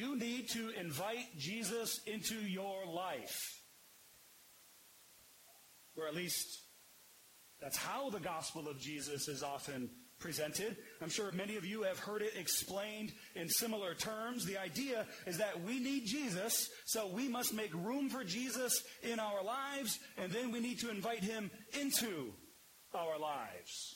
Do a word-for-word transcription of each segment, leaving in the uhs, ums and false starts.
You need to invite Jesus into your life. Or at least that's how the gospel of Jesus is often presented. I'm sure many of you have heard it explained in similar terms. The idea is that we need Jesus, so we must make room for Jesus in our lives, and then we need to invite him into our lives.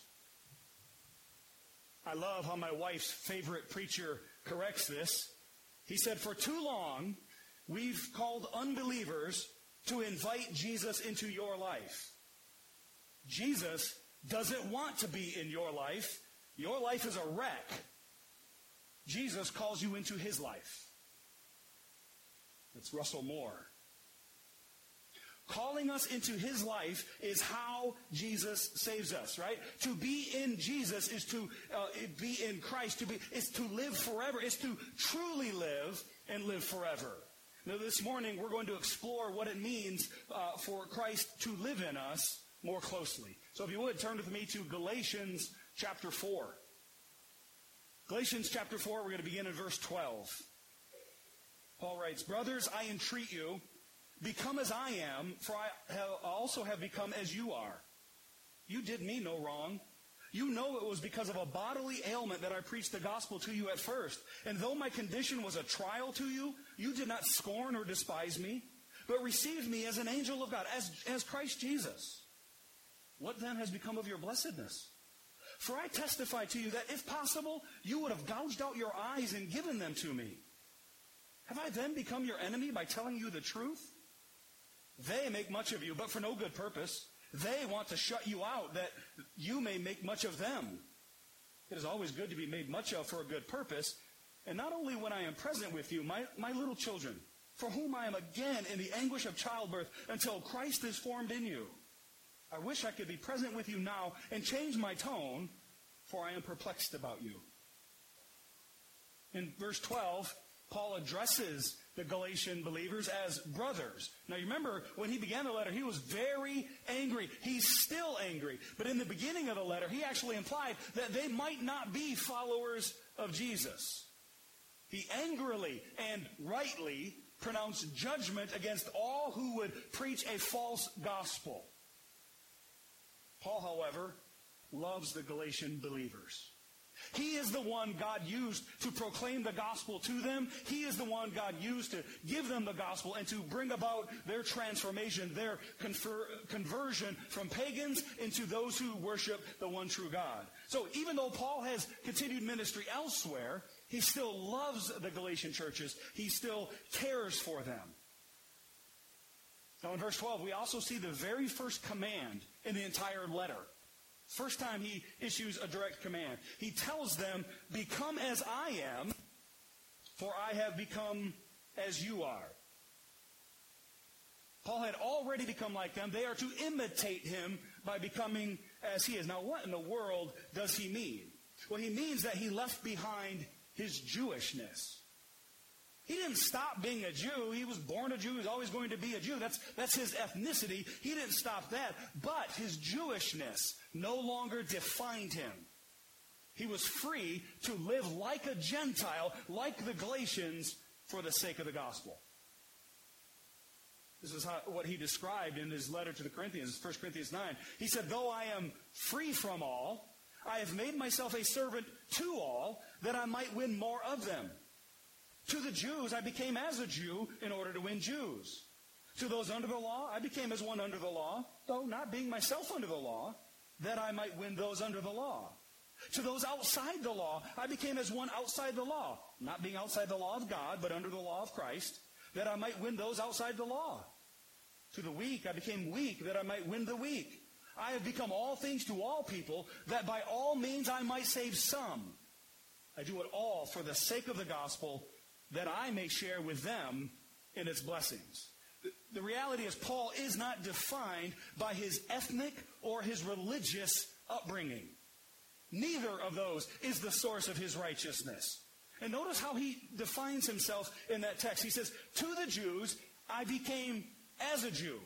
I love how my wife's favorite preacher corrects this. He said, for too long, we've called unbelievers to invite Jesus into your life. Jesus doesn't want to be in your life. Your life is a wreck. Jesus calls you into his life. That's Russell Moore. Calling us into his life is how Jesus saves us, right? To be in Jesus is to uh, be in Christ. To be is to live forever. It's to truly live and live forever. Now, this morning we're going to explore what it means uh, for Christ to live in us more closely. So if you would, turn with me to Galatians chapter four. Galatians chapter four, we're going to begin in verse twelve. Paul writes, brothers, I entreat you, become as I am, for I have also have become as you are. You did me no wrong. You know it was because of a bodily ailment that I preached the gospel to you at first. And though my condition was a trial to you, you did not scorn or despise me, but received me as an angel of God, as, as Christ Jesus. What then has become of your blessedness? For I testify to you that if possible, you would have gouged out your eyes and given them to me. Have I then become your enemy by telling you the truth? They make much of you, but for no good purpose. They want to shut you out, that you may make much of them. It is always good to be made much of for a good purpose, and not only when I am present with you, my, my little children, for whom I am again in the anguish of childbirth, until Christ is formed in you. I wish I could be present with you now and change my tone, for I am perplexed about you. In verse twelve, Paul addresses the Galatian believers as brothers. Now, you remember, when he began the letter, he was very angry. He's still angry. But in the beginning of the letter, he actually implied that they might not be followers of Jesus. He angrily and rightly pronounced judgment against all who would preach a false gospel. Paul, however, loves the Galatian believers. He is the one God used to proclaim the gospel to them. He is the one God used to give them the gospel and to bring about their transformation, their confer- conversion from pagans into those who worship the one true God. So even though Paul has continued ministry elsewhere, he still loves the Galatian churches. He still cares for them. Now in verse twelve, we also see the very first command in the entire letter. First time he issues a direct command. He tells them, become as I am, for I have become as you are. Paul had already become like them. They are to imitate him by becoming as he is. Now, what in the world does he mean? Well, he means that he left behind his Jewishness. He didn't stop being a Jew. He was born a Jew. He's always going to be a Jew. That's, that's his ethnicity. He didn't stop that. But his Jewishness no longer defined him. He was free to live like a Gentile, like the Galatians, for the sake of the gospel. This is how, what he described in his letter to the Corinthians, First Corinthians nine. He said, though I am free from all, I have made myself a servant to all, that I might win more of them. To the Jews, I became as a Jew in order to win Jews. To those under the law, I became as one under the law, though not being myself under the law, that I might win those under the law. To those outside the law, I became as one outside the law, not being outside the law of God, but under the law of Christ, that I might win those outside the law. To the weak, I became weak, that I might win the weak. I have become all things to all people, that by all means I might save some. I do it all for the sake of the gospel, that I may share with them in its blessings. The, the reality is Paul is not defined by his ethnic or his religious upbringing. Neither of those is the source of his righteousness. And notice how he defines himself in that text. He says, to the Jews, I became as a Jew.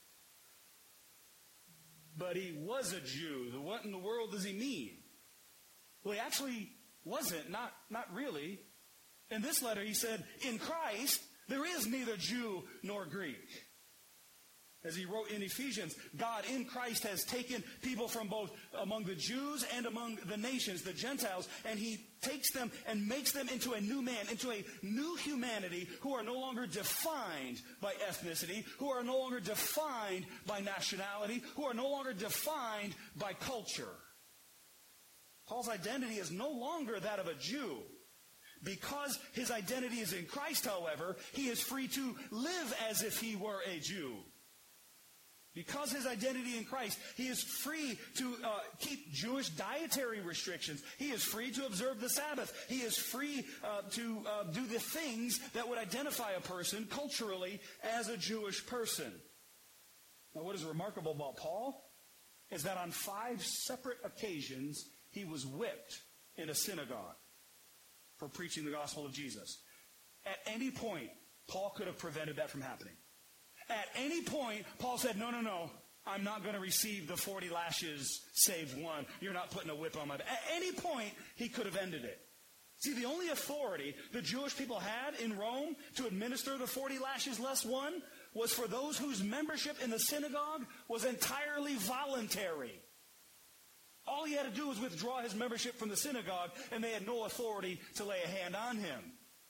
But he was a Jew. What in the world does he mean? Well, he actually wasn't, not, not really. In this letter, he said, in Christ, there is neither Jew nor Greek. As he wrote in Ephesians, God in Christ has taken people from both among the Jews and among the nations, the Gentiles, and he takes them and makes them into a new man, into a new humanity who are no longer defined by ethnicity, who are no longer defined by nationality, who are no longer defined by culture. Paul's identity is no longer that of a Jew. Because his identity is in Christ, however, he is free to live as if he were a Jew. Because his identity in Christ, he is free to uh, keep Jewish dietary restrictions. He is free to observe the Sabbath. He is free uh, to uh, do the things that would identify a person culturally as a Jewish person. Now, what is remarkable about Paul is that on five separate occasions, he was whipped in a synagogue for preaching the gospel of Jesus. At any point, Paul could have prevented that from happening. At any point, Paul said, no, no, no, I'm not going to receive the forty lashes save one. You're not putting a whip on my back. At any point, he could have ended it. See, the only authority the Jewish people had in Rome to administer the forty lashes less one was for those whose membership in the synagogue was entirely voluntary. All he had to do was withdraw his membership from the synagogue, and they had no authority to lay a hand on him.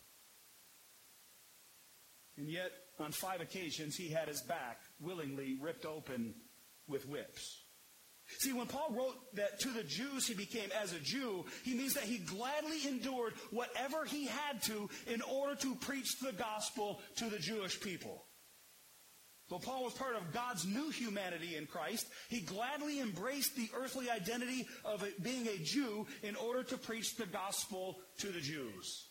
And yet, on five occasions, he had his back willingly ripped open with whips. See, when Paul wrote that to the Jews he became as a Jew, he means that he gladly endured whatever he had to in order to preach the gospel to the Jewish people. Though Paul was part of God's new humanity in Christ, he gladly embraced the earthly identity of being a Jew in order to preach the gospel to the Jews.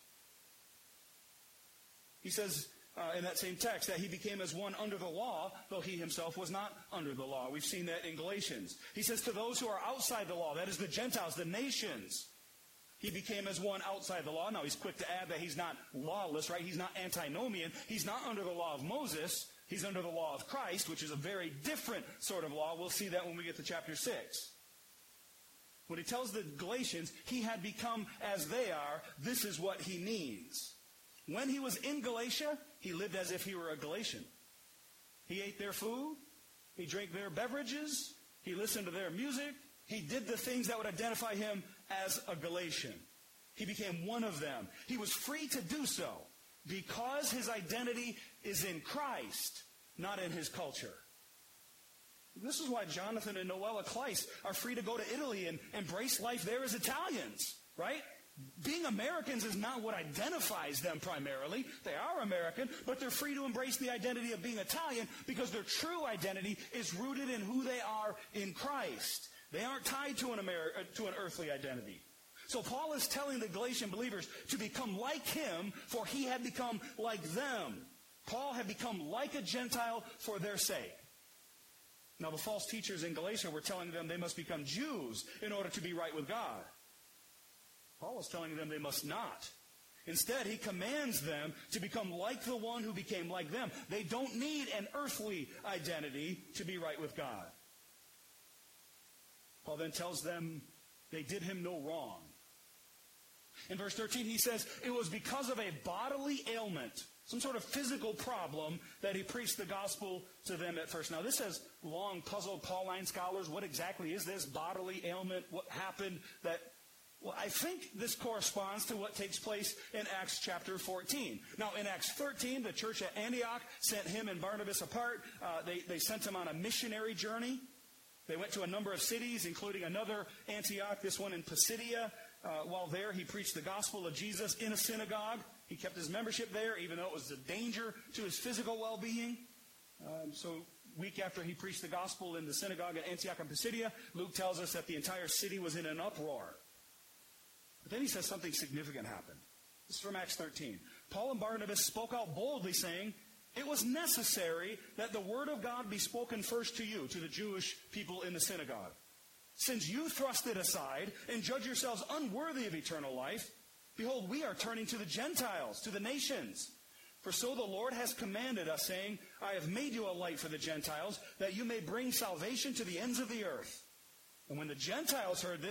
He says uh, in that same text that he became as one under the law, though he himself was not under the law. We've seen that in Galatians. He says to those who are outside the law, that is the Gentiles, the nations, he became as one outside the law. Now he's quick to add that he's not lawless, right? He's not antinomian. He's not under the law of Moses. He's under the law of Christ, which is a very different sort of law. We'll see that when we get to chapter six. When he tells the Galatians he had become as they are, this is what he means. When he was in Galatia, he lived as if he were a Galatian. He ate their food. He drank their beverages. He listened to their music. He did the things that would identify him as a Galatian. He became one of them. He was free to do so because his identity is in Christ, not in his culture. This is why Jonathan and Noella Kleiss are free to go to Italy and embrace life there as Italians, right? Being Americans is not what identifies them primarily. They are American, but they're free to embrace the identity of being Italian because their true identity is rooted in who they are in Christ. They aren't tied to an, Ameri- to an earthly identity. So Paul is telling the Galatian believers to become like him, for he had become like them. Paul had become like a Gentile for their sake. Now, the false teachers in Galatia were telling them they must become Jews in order to be right with God. Paul was telling them they must not. Instead, he commands them to become like the one who became like them. They don't need an earthly identity to be right with God. Paul then tells them they did him no wrong. In verse thirteen, he says, it was because of a bodily ailment, some sort of physical problem, that he preached the gospel to them at first. Now, this has long puzzled Pauline scholars. What exactly is this bodily ailment? What happened that... Well, I think this corresponds to what takes place in Acts chapter fourteen. Now, in Acts thirteen, the church at Antioch sent him and Barnabas apart. Uh, they, they sent him on a missionary journey. They went to a number of cities, including another Antioch, this one in Pisidia. Uh, while there, he preached the gospel of Jesus in a synagogue. He kept his membership there, even though it was a danger to his physical well-being. Um, so, week after he preached the gospel in the synagogue at Antioch and Pisidia, Luke tells us that the entire city was in an uproar. But then he says something significant happened. This is from Acts thirteen. Paul and Barnabas spoke out boldly, saying, it was necessary that the word of God be spoken first to you, to the Jewish people in the synagogue. Since you thrust it aside and judge yourselves unworthy of eternal life, behold, we are turning to the Gentiles, to the nations. For so the Lord has commanded us, saying, I have made you a light for the Gentiles, that you may bring salvation to the ends of the earth. And when the Gentiles heard this,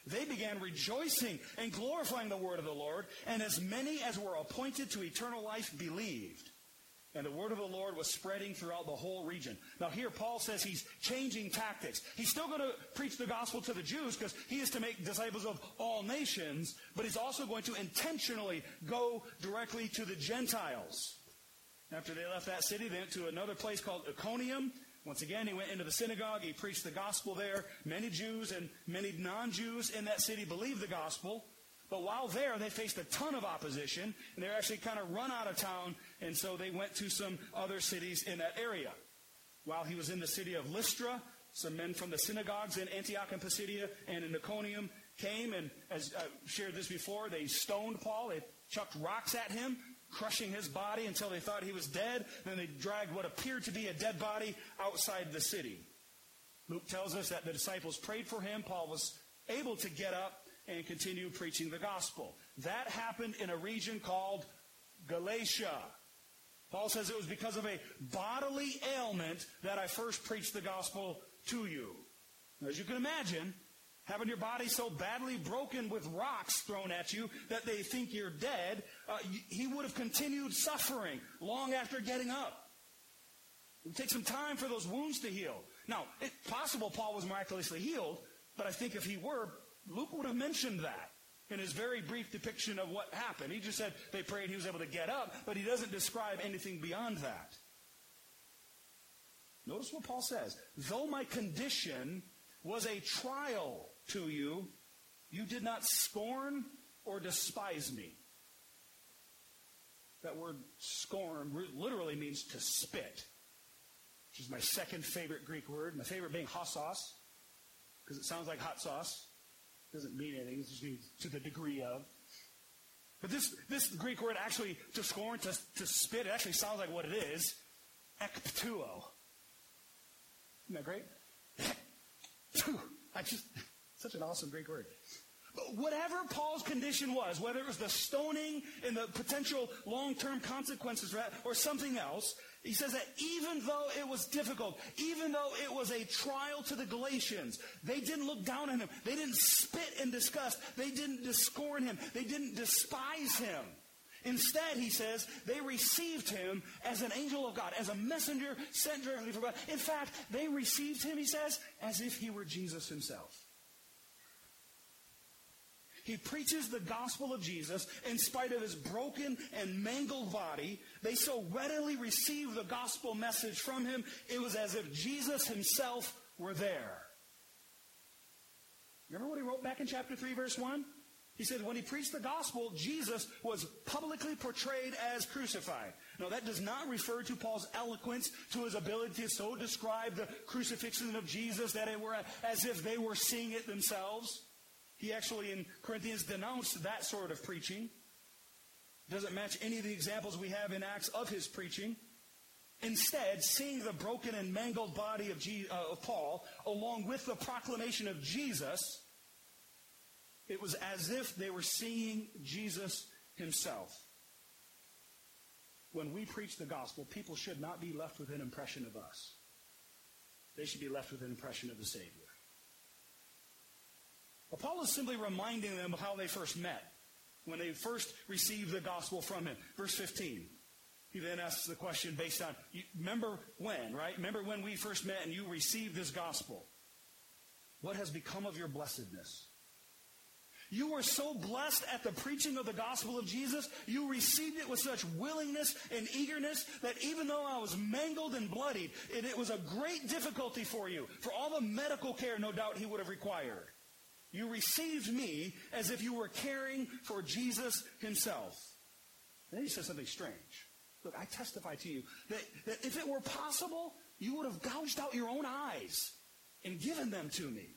they began rejoicing and glorifying the word of the Lord, and as many as were appointed to eternal life believed. And the word of the Lord was spreading throughout the whole region. Now here Paul says he's changing tactics. He's still going to preach the gospel to the Jews because he is to make disciples of all nations, but he's also going to intentionally go directly to the Gentiles. After they left that city, they went to another place called Iconium. Once again, he went into the synagogue. He preached the gospel there. Many Jews and many non-Jews in that city believed the gospel. But while there, they faced a ton of opposition, and they were actually kind of run out of town, and so they went to some other cities in that area. While he was in the city of Lystra, some men from the synagogues in Antioch and Pisidia and in Iconium came, and as I shared this before, they stoned Paul. They chucked rocks at him, crushing his body until they thought he was dead. Then they dragged what appeared to be a dead body outside the city. Luke tells us that the disciples prayed for him. Paul was able to get up and continue preaching the gospel. That happened in a region called Galatia. Paul says it was because of a bodily ailment that I first preached the gospel to you. Now, as you can imagine, having your body so badly broken with rocks thrown at you that they think you're dead, uh, he would have continued suffering long after getting up. It would take some time for those wounds to heal. Now, it's possible Paul was miraculously healed, but I think if he were, Luke would have mentioned that in his very brief depiction of what happened. He just said they prayed, he was able to get up, but he doesn't describe anything beyond that. Notice what Paul says. Though my condition was a trial to you, you did not scorn or despise me. That word scorn literally means to spit, which is my second favorite Greek word. My favorite being hosos, because it sounds like hot sauce. Doesn't mean anything. It just means to the degree of. But this, this Greek word actually, to scorn, to, to spit, it actually sounds like what it is. Ekptuo. Isn't that great? I just, such an awesome Greek word. But whatever Paul's condition was, whether it was the stoning and the potential long-term consequences for that, or something else, he says that even though it was difficult, even though it was a trial to the Galatians, they didn't look down on him. They didn't spit in disgust. They didn't scorn him. They didn't despise him. Instead, he says, they received him as an angel of God, as a messenger sent directly from God. In fact, they received him, he says, as if he were Jesus himself. He preaches the gospel of Jesus in spite of his broken and mangled body. They so readily received the gospel message from him, it was as if Jesus himself were there. Remember what he wrote back in chapter three, verse one? He said when he preached the gospel, Jesus was publicly portrayed as crucified. Now, that does not refer to Paul's eloquence, to his ability to so describe the crucifixion of Jesus that it were as if they were seeing it themselves. He actually, in Corinthians, denounced that sort of preaching. Doesn't match any of the examples we have in Acts of his preaching. Instead, seeing the broken and mangled body of, Je- uh, of Paul, along with the proclamation of Jesus, it was as if they were seeing Jesus himself. When we preach the gospel, people should not be left with an impression of us. They should be left with an impression of the Savior. Well, Paul is simply reminding them of how they first met, when they first received the gospel from him. Verse fifteen. He then asks the question based on, you remember when, right? Remember when we first met and you received this gospel? What has become of your blessedness? You were so blessed at the preaching of the gospel of Jesus, you received it with such willingness and eagerness that even though I was mangled and bloodied, it, it was a great difficulty for you, for all the medical care no doubt he would have required. You received me as if you were caring for Jesus himself. Then he says something strange. Look, I testify to you that, that if it were possible, you would have gouged out your own eyes and given them to me.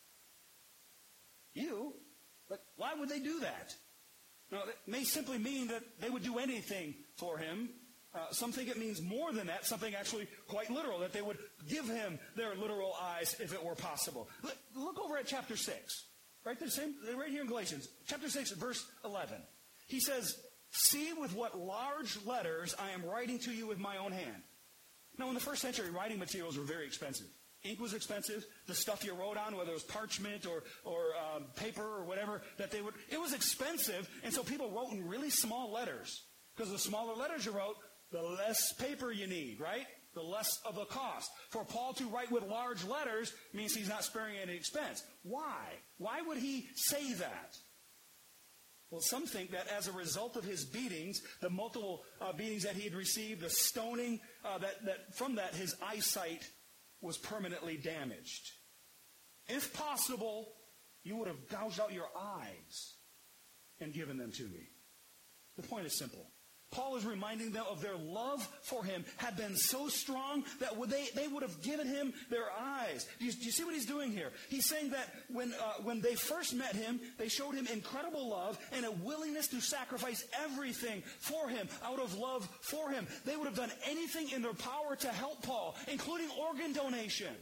You? But why would they do that? Now, it may simply mean that they would do anything for him. Uh, some think it means more than that, something actually quite literal, that they would give him their literal eyes if it were possible. Look, look over at chapter six, right, the same, right here in Galatians, chapter six, verse eleven. He says, see with what large letters I am writing to you with my own hand. Now, in the first century, writing materials were very expensive. Ink was expensive. The stuff you wrote on, whether it was parchment or, or um, paper or whatever, that they would, it was expensive. And so people wrote in really small letters. Because the smaller letters you wrote, the less paper you need, right? The less of a cost. For Paul to write with large letters means he's not sparing any expense. Why? Why would he say that? Well, some think that as a result of his beatings, the multiple uh, beatings that he had received, the stoning, uh, that, that from that his eyesight was permanently damaged. If possible, you would have gouged out your eyes and given them to me. The point is simple. Paul is reminding them of their love for him had been so strong that they, they would have given him their eyes. Do you, do you see what he's doing here? He's saying that when, uh, when they first met him, they showed him incredible love and a willingness to sacrifice everything for him out of love for him. They would have done anything in their power to help Paul, including organ donation.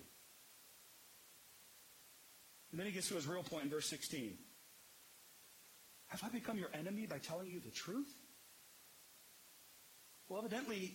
And then he gets to his real point in verse sixteen. Have I become your enemy by telling you the truth? Well, evidently,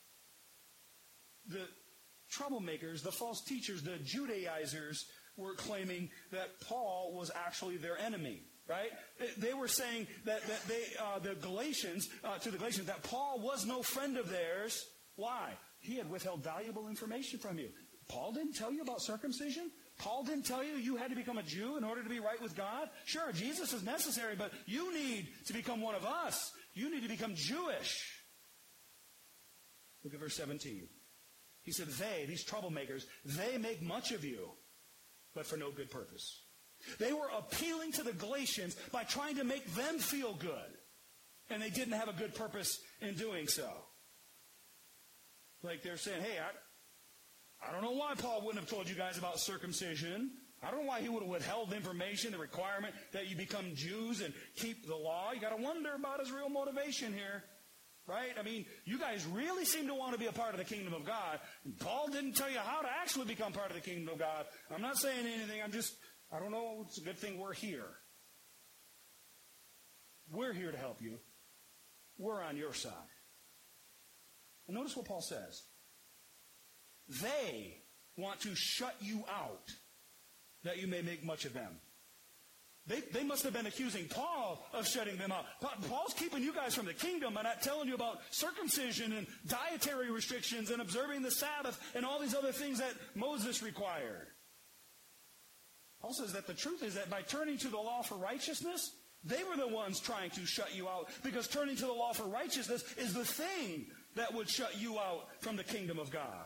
the troublemakers, the false teachers, the Judaizers were claiming that Paul was actually their enemy, right? They were saying that, that they, uh, the Galatians, uh, to the Galatians, that Paul was no friend of theirs. Why? He had withheld valuable information from you. Paul didn't tell you about circumcision? Paul didn't tell you you had to become a Jew in order to be right with God? Sure, Jesus is necessary, but you need to become one of us. You need to become Jewish. Look at verse seventeen. He said, they, these troublemakers, they make much of you, but for no good purpose. They were appealing to the Galatians by trying to make them feel good. And they didn't have a good purpose in doing so. Like they're saying, hey, I, I don't know why Paul wouldn't have told you guys about circumcision. I don't know why he would have withheld information, the requirement that you become Jews and keep the law. You got to wonder about his real motivation here. Right? I mean, you guys really seem to want to be a part of the kingdom of God. And Paul didn't tell you how to actually become part of the kingdom of God. I'm not saying anything. I'm just, I don't know. It's a good thing we're here. We're here to help you. We're on your side. And notice what Paul says. They want to shut you out that you may make much of them. They, they must have been accusing Paul of shutting them out. Paul's keeping you guys from the kingdom and not telling you about circumcision and dietary restrictions and observing the Sabbath and all these other things that Moses required. Paul says that the truth is that by turning to the law for righteousness, they were the ones trying to shut you out, because turning to the law for righteousness is the thing that would shut you out from the kingdom of God.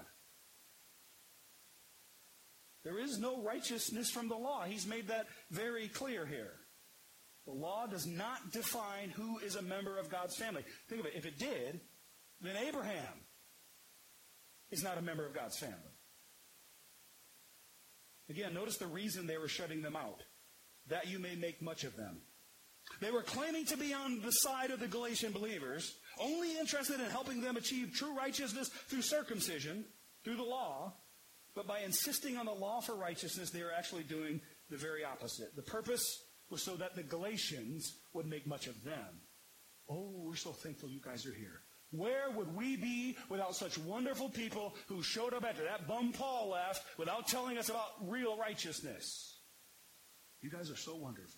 There is no righteousness from the law. He's made that very clear here. The law does not define who is a member of God's family. Think of it. If it did, then Abraham is not a member of God's family. Again, notice the reason they were shutting them out. That you may make much of them. They were claiming to be on the side of the Galatian believers, only interested in helping them achieve true righteousness through circumcision, through the law. But by insisting on the law for righteousness, they are actually doing the very opposite. The purpose was so that the Galatians would make much of them. Oh, we're so thankful you guys are here. Where would we be without such wonderful people who showed up after that bum Paul left without telling us about real righteousness? You guys are so wonderful.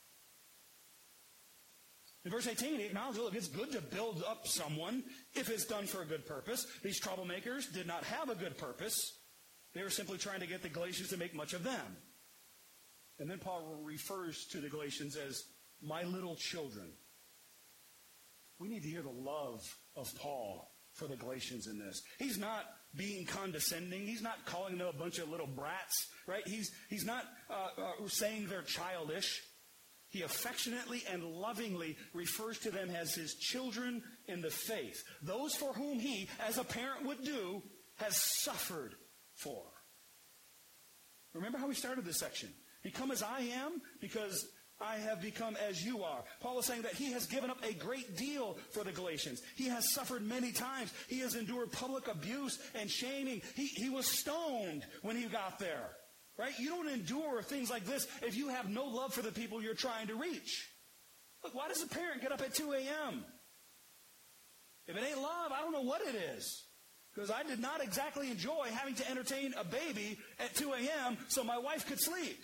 In verse eighteen, he acknowledges, look, it's good to build up someone if it's done for a good purpose. These troublemakers did not have a good purpose. They were simply trying to get the Galatians to make much of them. And then Paul refers to the Galatians as my little children. We need to hear the love of Paul for the Galatians in this. He's not being condescending. He's not calling them a bunch of little brats, right? He's, he's not uh, uh, saying they're childish. He affectionately and lovingly refers to them as his children in the faith. Those for whom he, as a parent would do, has suffered for. Remember how we started this section. Become as I am because I have become as you are. Paul is saying that he has given up a great deal for the Galatians. He has suffered many times. He has endured public abuse and shaming. He, he was stoned when he got there. Right? You don't endure things like this if you have no love for the people you're trying to reach. Look, why does a parent get up at two a.m.? If it ain't love, I don't know what it is. Because I did not exactly enjoy having to entertain a baby at two a.m. so my wife could sleep.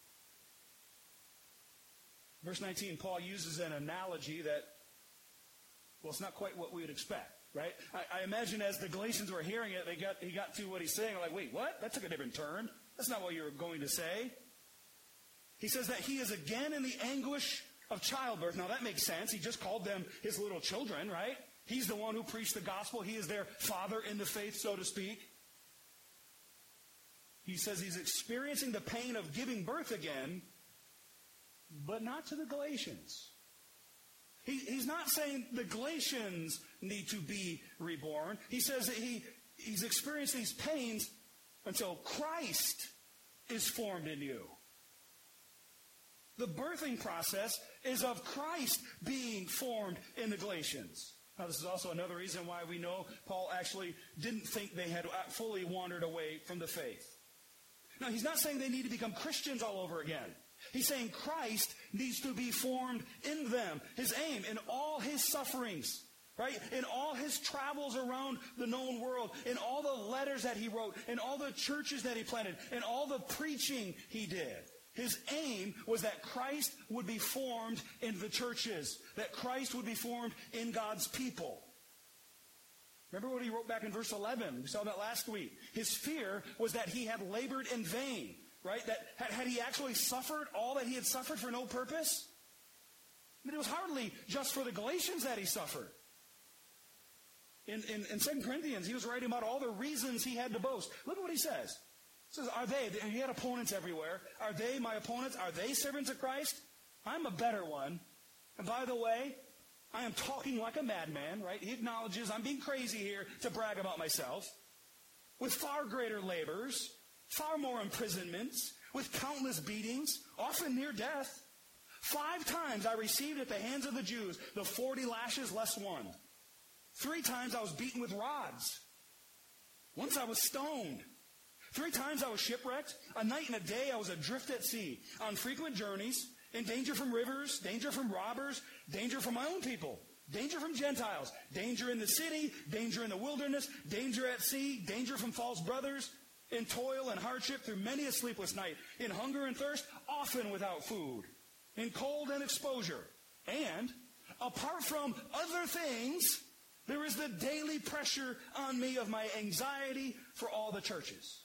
Verse nineteen, Paul uses an analogy that, well, it's not quite what we would expect, right? I, I imagine as the Galatians were hearing it, they got he got to what he's saying. Like, wait, what? That took a different turn. That's not what you were going to say. He says that he is again in the anguish of childbirth. Now, that makes sense. He just called them his little children, right? He's the one who preached the gospel. He is their father in the faith, so to speak. He says he's experiencing the pain of giving birth again, but not to the Galatians. He, he's not saying the Galatians need to be reborn. He says that he, he's experienced these pains until Christ is formed in you. The birthing process is of Christ being formed in the Galatians. Now, this is also another reason why we know Paul actually didn't think they had fully wandered away from the faith. Now, he's not saying they need to become Christians all over again. He's saying Christ needs to be formed in them. His aim in all his sufferings, right? In all his travels around the known world, in all the letters that he wrote, in all the churches that he planted, in all the preaching he did. His aim was that Christ would be formed in the churches, that Christ would be formed in God's people. Remember what he wrote back in verse eleven? We saw that last week. His fear was that he had labored in vain, right? That had, had he actually suffered all that he had suffered for no purpose? I mean, it was hardly just for the Galatians that he suffered. In, in, in Second Corinthians, he was writing about all the reasons he had to boast. Look at what he says. He says, are they, and he had opponents everywhere, are they my opponents? Are they servants of Christ? I'm a better one. And by the way, I am talking like a madman, right? He acknowledges I'm being crazy here to brag about myself. With far greater labors, far more imprisonments, with countless beatings, often near death. Five times I received at the hands of the Jews the forty lashes less one. Three times I was beaten with rods. Once I was stoned. Three times I was shipwrecked. A night and a day I was adrift at sea, on frequent journeys, in danger from rivers, danger from robbers, danger from my own people, danger from Gentiles, danger in the city, danger in the wilderness, danger at sea, danger from false brothers, in toil and hardship through many a sleepless night, in hunger and thirst, often without food, in cold and exposure. And, apart from other things, there is the daily pressure on me of my anxiety for all the churches.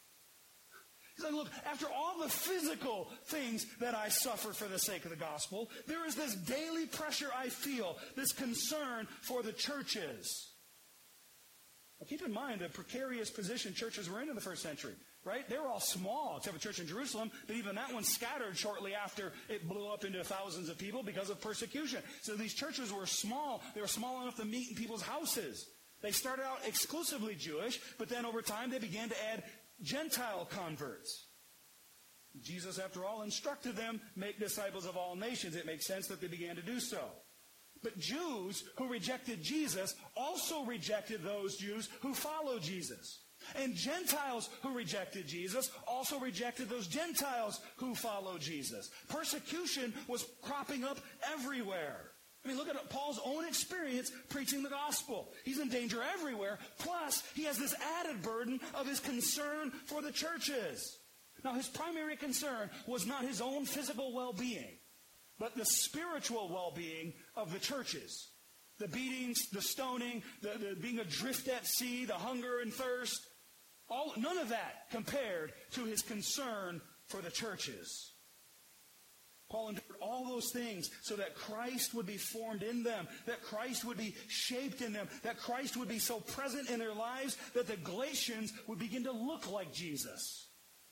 He's like, look, after all the physical things that I suffer for the sake of the gospel, there is this daily pressure I feel, this concern for the churches. Now, keep in mind the precarious position churches were in in the first century, right? They were all small, except for the church in Jerusalem, but even that one scattered shortly after it blew up into thousands of people because of persecution. So these churches were small. They were small enough to meet in people's houses. They started out exclusively Jewish, but then over time they began to add Gentile converts. Jesus, after all, instructed them, make disciples of all nations. It makes sense that they began to do so. But Jews who rejected Jesus also rejected those Jews who followed Jesus. And Gentiles who rejected Jesus also rejected those Gentiles who followed Jesus. Persecution was cropping up everywhere. I mean, look at Paul's own experience preaching the gospel. He's in danger everywhere. Plus, he has this added burden of his concern for the churches. Now, his primary concern was not his own physical well-being, but the spiritual well-being of the churches. The beatings, the stoning, the, the being adrift at sea, the hunger and thirst. All, none of that compared to his concern for the churches. Paul endured all those things so that Christ would be formed in them, that Christ would be shaped in them, that Christ would be so present in their lives that the Galatians would begin to look like Jesus.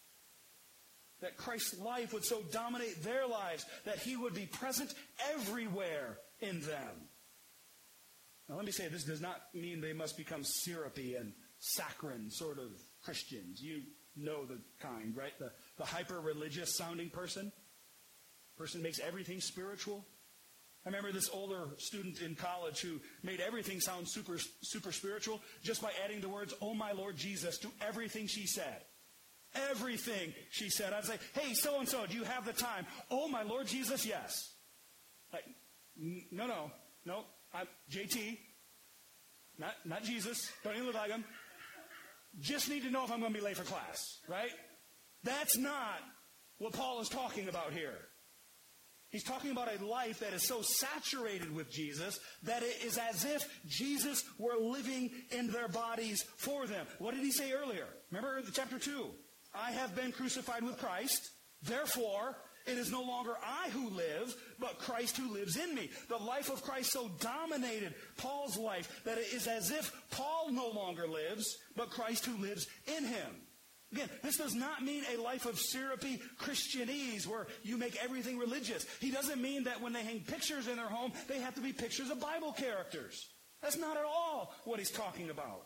That Christ's life would so dominate their lives that he would be present everywhere in them. Now let me say, this does not mean they must become syrupy and saccharine sort of Christians. You know the kind, right? The, the hyper-religious sounding person. Person makes everything spiritual. I remember this older student in college who made everything sound super, super spiritual just by adding the words, "Oh my Lord Jesus," to everything she said. Everything she said. I'd say, "Hey, so-and-so, do you have the time?" "Oh my Lord Jesus, yes." Like, no, no, no. I'm J T. not, not Jesus, don't even look like him. Just need to know if I'm going to be late for class, right? That's not what Paul is talking about here. He's talking about a life that is so saturated with Jesus that it is as if Jesus were living in their bodies for them. What did he say earlier? Remember chapter two. I have been crucified with Christ. Therefore, it is no longer I who live, but Christ who lives in me. The life of Christ so dominated Paul's life that it is as if Paul no longer lives, but Christ who lives in him. Again, this does not mean a life of syrupy Christianese where you make everything religious. He doesn't mean that when they hang pictures in their home, they have to be pictures of Bible characters. That's not at all what he's talking about.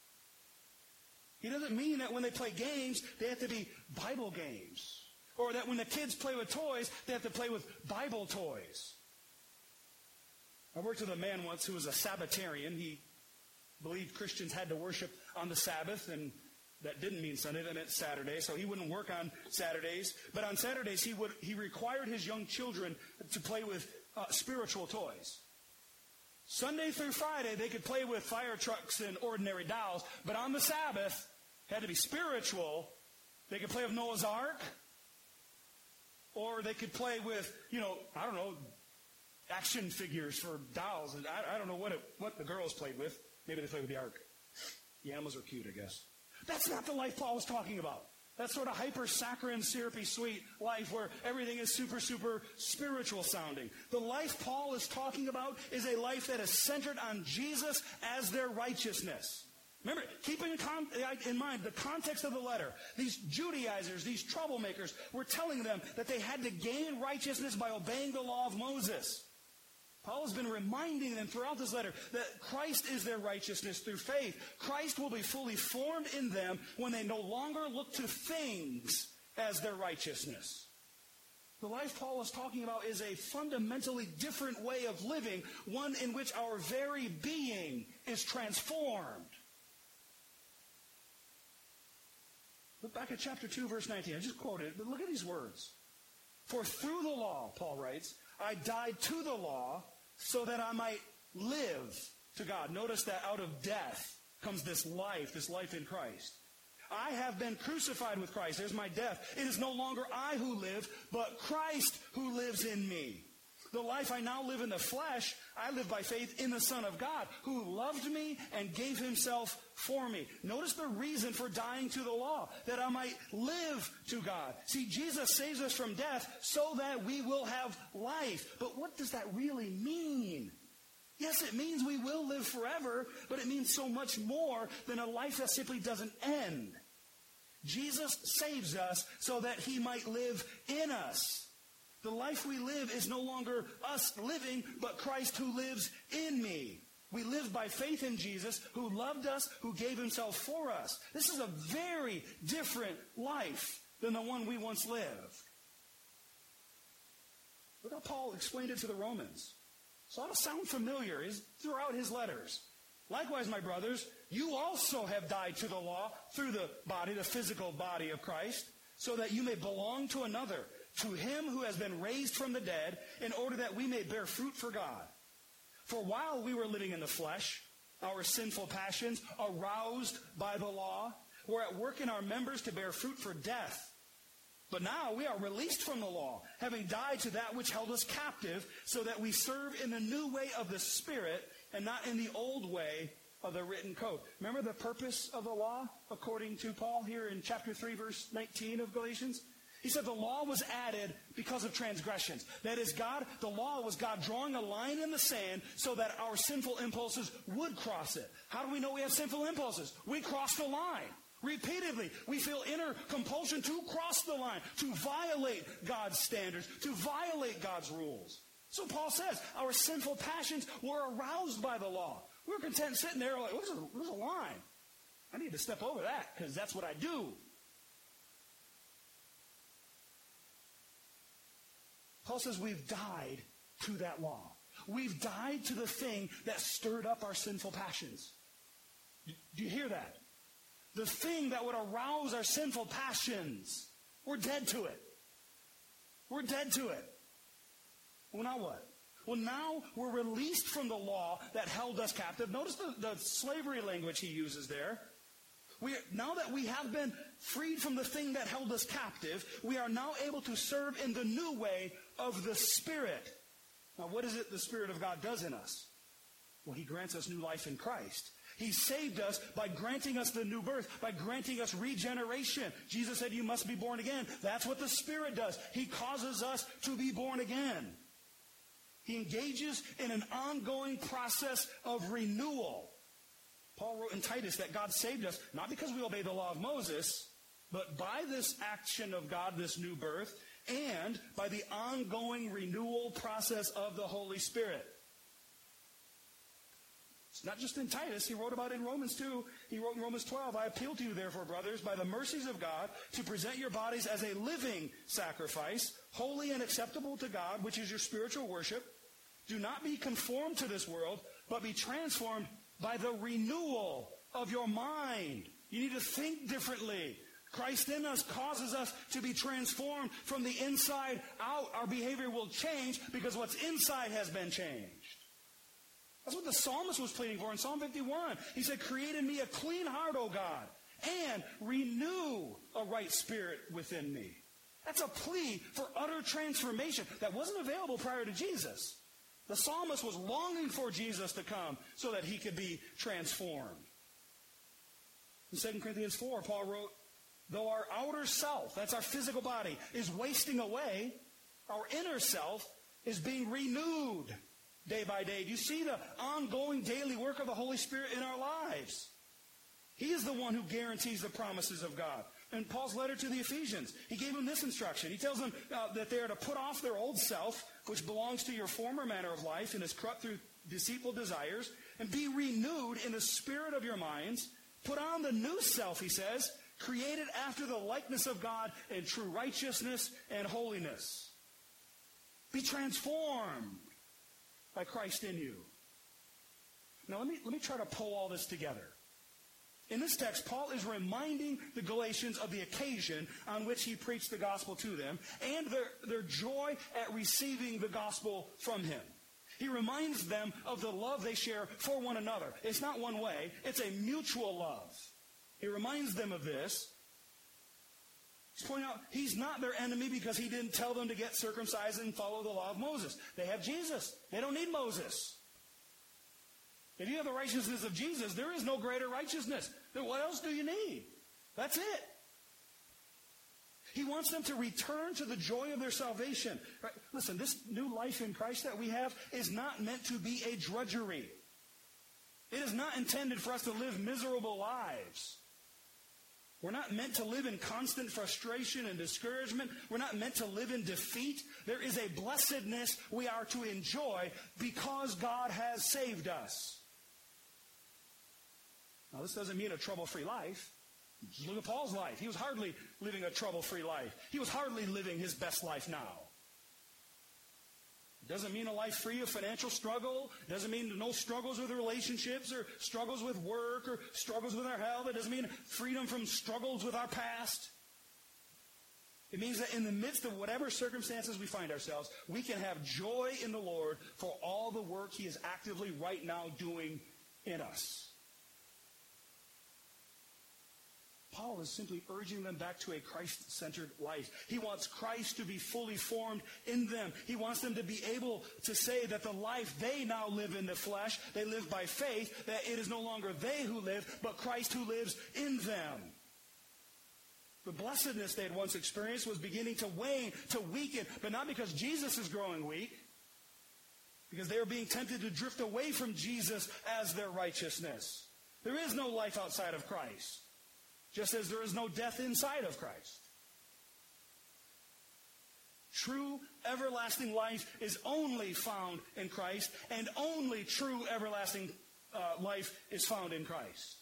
He doesn't mean that when they play games, they have to be Bible games. Or that when the kids play with toys, they have to play with Bible toys. I worked with a man once who was a Sabbatarian. He believed Christians had to worship on the Sabbath, and that didn't mean Sunday, that meant Saturday, so he wouldn't work on Saturdays. But on Saturdays, he would he required his young children to play with uh, spiritual toys. Sunday through Friday, they could play with fire trucks and ordinary dolls, but on the Sabbath, it had to be spiritual. They could play with Noah's Ark, or they could play with, you know, I don't know, action figures for dolls. And I, I don't know what it, what the girls played with. Maybe they played with the Ark. The animals are cute, I guess. That's not the life Paul was talking about. That sort of hyper-saccharine, syrupy, sweet life where everything is super, super spiritual sounding. The life Paul is talking about is a life that is centered on Jesus as their righteousness. Remember, keep in, con- in mind the context of the letter. These Judaizers, these troublemakers, were telling them that they had to gain righteousness by obeying the law of Moses. Paul has been reminding them throughout this letter that Christ is their righteousness through faith. Christ will be fully formed in them when they no longer look to things as their righteousness. The life Paul is talking about is a fundamentally different way of living, one in which our very being is transformed. Look back at chapter two, verse nineteen. I just quoted it, but look at these words. For through the law, Paul writes, I died to the law so that I might live to God. Notice that out of death comes this life, this life in Christ. I have been crucified with Christ. There's my death. It is no longer I who live, but Christ who lives in me. The life I now live in the flesh, I live by faith in the Son of God, who loved me and gave himself for me. Notice the reason for dying to the law, that I might live to God. See, Jesus saves us from death so that we will have life. But what does that really mean? Yes, it means we will live forever, but it means so much more than a life that simply doesn't end. Jesus saves us so that he might live in us. The life we live is no longer us living, but Christ who lives in me. We live by faith in Jesus, who loved us, who gave himself for us. This is a very different life than the one we once lived. Look how Paul explained it to the Romans. So it ought to sound familiar throughout his letters. Likewise, my brothers, you also have died to the law through the body, the physical body of Christ, so that you may belong to another, to him who has been raised from the dead, in order that we may bear fruit for God. For while we were living in the flesh, our sinful passions, aroused by the law, were at work in our members to bear fruit for death. But now we are released from the law, having died to that which held us captive, so that we serve in the new way of the Spirit, and not in the old way of the written code. Remember the purpose of the law, according to Paul here in chapter three, verse nineteen of Galatians? He said the law was added because of transgressions. That is, God, the law was God drawing a line in the sand so that our sinful impulses would cross it. How do we know we have sinful impulses? We cross the line. Repeatedly, we feel inner compulsion to cross the line, to violate God's standards, to violate God's rules. So Paul says our sinful passions were aroused by the law. We're content sitting there like, there's a, there's a line. I need to step over that because that's what I do. Paul says we've died to that law. We've died to the thing that stirred up our sinful passions. Do you hear that? The thing that would arouse our sinful passions. We're dead to it. We're dead to it. Well, now what? Well, now we're released from the law that held us captive. Notice the, the slavery language he uses there. We, now that we have been freed from the thing that held us captive, we are now able to serve in the new way of the Spirit. Now, what is it the Spirit of God does in us? Well, he grants us new life in Christ. He saved us by granting us the new birth, by granting us regeneration. Jesus said, you must be born again. That's what the Spirit does. He causes us to be born again. He engages in an ongoing process of renewal. Paul wrote in Titus that God saved us, not because we obey the law of Moses, but by this action of God, this new birth, and by the ongoing renewal process of the Holy Spirit. It's not just in Titus. He wrote about it in Romans two. He wrote in Romans twelve, I appeal to you, therefore, brothers, by the mercies of God, to present your bodies as a living sacrifice, holy and acceptable to God, which is your spiritual worship. Do not be conformed to this world, but be transformed by the renewal of your mind. You need to think differently. Christ in us causes us to be transformed from the inside out. Our behavior will change because what's inside has been changed. That's what the psalmist was pleading for in Psalm fifty-one. He said, create in me a clean heart, O God, and renew a right spirit within me. That's a plea for utter transformation that wasn't available prior to Jesus. The psalmist was longing for Jesus to come so that he could be transformed. In Second Corinthians four, Paul wrote, though our outer self, that's our physical body, is wasting away, our inner self is being renewed day by day. Do you see the ongoing daily work of the Holy Spirit in our lives? He is the one who guarantees the promises of God. In Paul's letter to the Ephesians, he gave them this instruction. He tells them uh, that they are to put off their old self, which belongs to your former manner of life and is corrupt through deceitful desires, and be renewed in the spirit of your minds. Put on the new self, he says, created after the likeness of God in true righteousness and holiness. Be transformed by Christ in you. Now let me, let me try to pull all this together. In this text, Paul is reminding the Galatians of the occasion on which he preached the gospel to them and their, their joy at receiving the gospel from him. He reminds them of the love they share for one another. It's not one way. It's a mutual love. He reminds them of this. He's pointing out he's not their enemy because he didn't tell them to get circumcised and follow the law of Moses. They have Jesus. They don't need Moses. If you have the righteousness of Jesus, there is no greater righteousness. Then what else do you need? That's it. He wants them to return to the joy of their salvation. Right? Listen, this new life in Christ that we have is not meant to be a drudgery. It is not intended for us to live miserable lives. We're not meant to live in constant frustration and discouragement. We're not meant to live in defeat. There is a blessedness we are to enjoy because God has saved us. Now, this doesn't mean a trouble-free life. Just look at Paul's life. He was hardly living a trouble-free life. He was hardly living his best life now. It doesn't mean a life free of financial struggle. It doesn't mean no struggles with relationships or struggles with work or struggles with our health. It doesn't mean freedom from struggles with our past. It means that in the midst of whatever circumstances we find ourselves, we can have joy in the Lord for all the work he is actively right now doing in us. Paul is simply urging them back to a Christ-centered life. He wants Christ to be fully formed in them. He wants them to be able to say that the life they now live in the flesh, they live by faith, that it is no longer they who live, but Christ who lives in them. The blessedness they had once experienced was beginning to wane, to weaken, but not because Jesus is growing weak, because they are being tempted to drift away from Jesus as their righteousness. There is no life outside of Christ. Just as there is no death inside of Christ. True everlasting life is only found in Christ, and only true everlasting uh, life is found in Christ.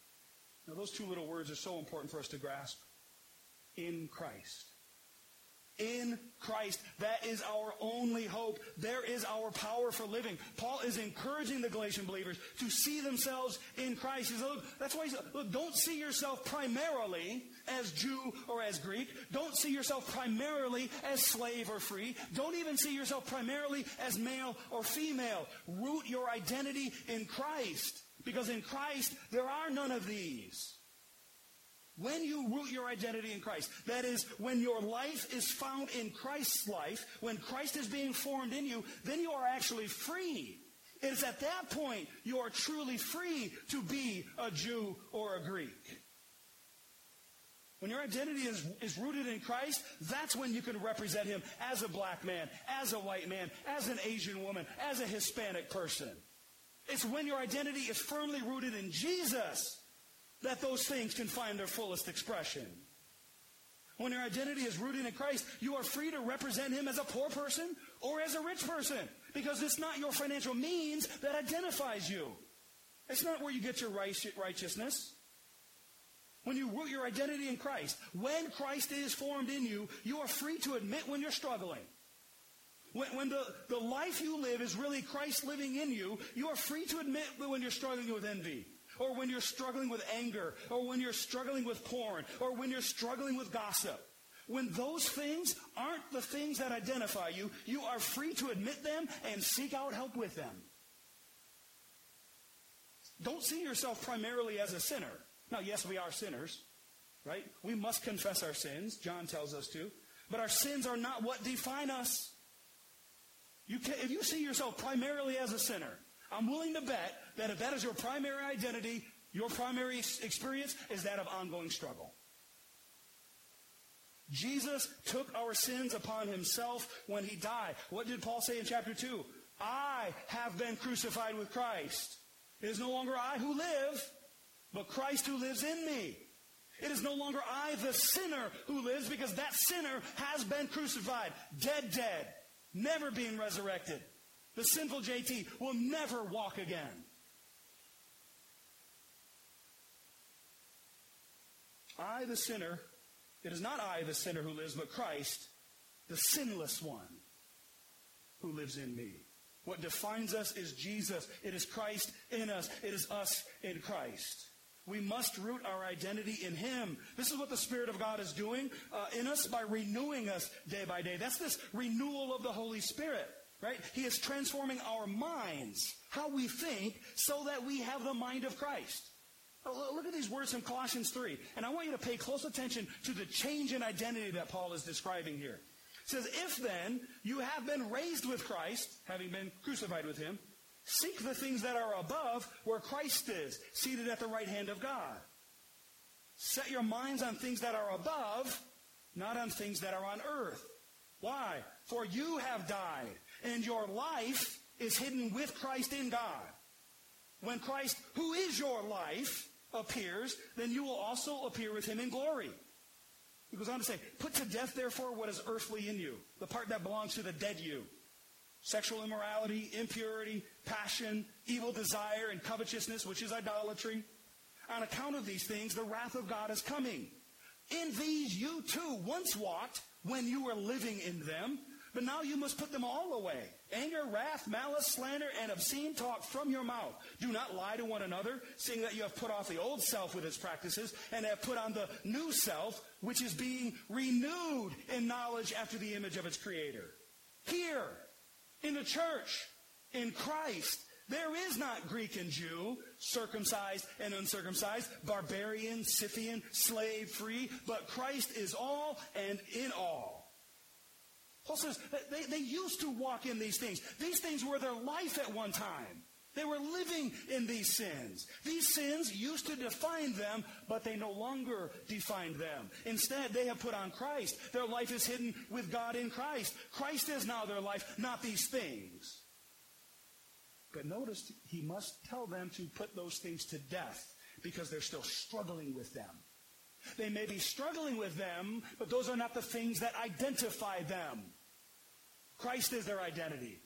Now, those two little words are so important for us to grasp. In Christ. in Christ. That is our only hope. There is our power for living. Paul is encouraging the Galatian believers to see themselves in Christ. He says, look, that's why he says, look, don't see yourself primarily as Jew or as Greek. Don't see yourself primarily as slave or free. Don't even see yourself primarily as male or female. Root your identity in Christ, because in Christ there are none of these. When you root your identity in Christ, that is, when your life is found in Christ's life, when Christ is being formed in you, then you are actually free. It is at that point you are truly free to be a Jew or a Greek. When your identity is, is rooted in Christ, that's when you can represent him as a black man, as a white man, as an Asian woman, as a Hispanic person. It's when your identity is firmly rooted in Jesus that those things can find their fullest expression. When your identity is rooted in Christ, you are free to represent him as a poor person or as a rich person, because it's not your financial means that identifies you. It's not where you get your righteousness. When you root your identity in Christ, when Christ is formed in you, you are free to admit when you're struggling. When, when the, the life you live is really Christ living in you, you are free to admit when you're struggling with envy, or when you're struggling with anger, or when you're struggling with porn, or when you're struggling with gossip. When those things aren't the things that identify you, you are free to admit them and seek out help with them. Don't see yourself primarily as a sinner. Now, yes, we are sinners, right? We must confess our sins, John tells us to. But our sins are not what define us. You can, if you see yourself primarily as a sinner, I'm willing to bet that if that is your primary identity, your primary experience is that of ongoing struggle. Jesus took our sins upon himself when he died. What did Paul say in chapter two? I have been crucified with Christ. It is no longer I who live, but Christ who lives in me. It is no longer I, the sinner, who lives, because that sinner has been crucified, dead, dead, never being resurrected. The sinful J T will never walk again. I, the sinner, it is not I, the sinner, who lives, but Christ, the sinless one, who lives in me. What defines us is Jesus. It is Christ in us. It is us in Christ. We must root our identity in him. This is what the Spirit of God is doing uh, in us by renewing us day by day. That's this renewal of the Holy Spirit, right? He is transforming our minds, how we think, so that we have the mind of Christ. Oh, look at these words from Colossians three. And I want you to pay close attention to the change in identity that Paul is describing here. It says, if then you have been raised with Christ, having been crucified with him, seek the things that are above, where Christ is, seated at the right hand of God. Set your minds on things that are above, not on things that are on earth. Why? For you have died, and your life is hidden with Christ in God. When Christ, who is your life, appears, then you will also appear with him in glory. He goes on to say, put to death, therefore, what is earthly in you, the part that belongs to the dead you. Sexual immorality, impurity, passion, evil desire, and covetousness, which is idolatry. On account of these things, the wrath of God is coming. In these you too once walked when you were living in them, but now you must put them all away. Anger, wrath, malice, slander, and obscene talk from your mouth. Do not lie to one another, seeing that you have put off the old self with its practices, and have put on the new self, which is being renewed in knowledge after the image of its creator. Here, in the church, in Christ, there is not Greek and Jew, circumcised and uncircumcised, barbarian, Scythian, slave, free, but Christ is all and in all. Paul says they, they used to walk in these things. These things were their life at one time. They were living in these sins. These sins used to define them, but they no longer defined them. Instead, they have put on Christ. Their life is hidden with God in Christ. Christ is now their life, not these things. But notice, he must tell them to put those things to death, because they're still struggling with them. They may be struggling with them, but those are not the things that identify them. Christ is their identity.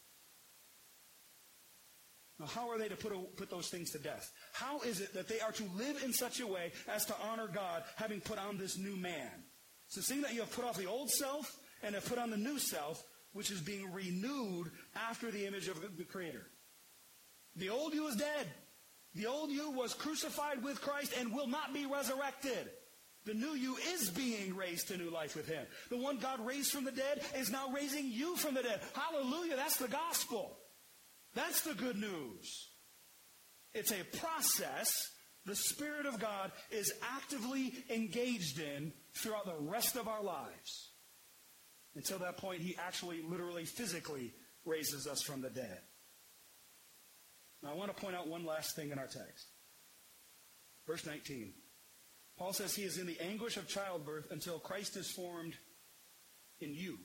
Now, how are they to put, a, put those things to death? How is it that they are to live in such a way as to honor God, having put on this new man? So seeing that you have put off the old self and have put on the new self, which is being renewed after the image of the Creator. The old you is dead. The old you was crucified with Christ and will not be resurrected. The new you is being raised to new life with him. The one God raised from the dead is now raising you from the dead. Hallelujah. That's the gospel. That's the good news. It's a process the Spirit of God is actively engaged in throughout the rest of our lives. Until that point, he actually, literally, physically raises us from the dead. Now, I want to point out one last thing in our text. Verse nineteen. Paul says he is in the anguish of childbirth until Christ is formed in you.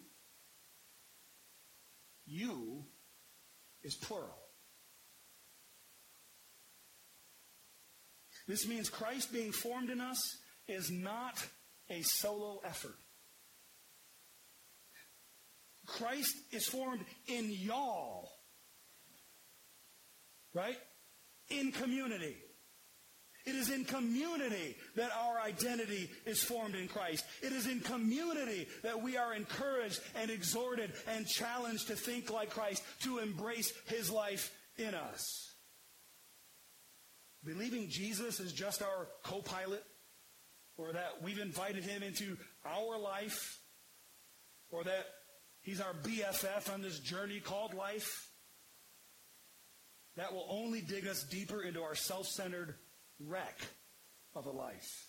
You is plural. This means Christ being formed in us is not a solo effort. Christ is formed in y'all. Right? In community. It is in community that our identity is formed in Christ. It is in community that we are encouraged and exhorted and challenged to think like Christ, to embrace his life in us. Believing Jesus is just our co-pilot, or that we've invited him into our life, or that he's our B F F on this journey called life, that will only dig us deeper into our self-centered wreck of a life.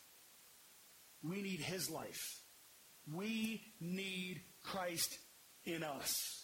We need his life. We need Christ in us.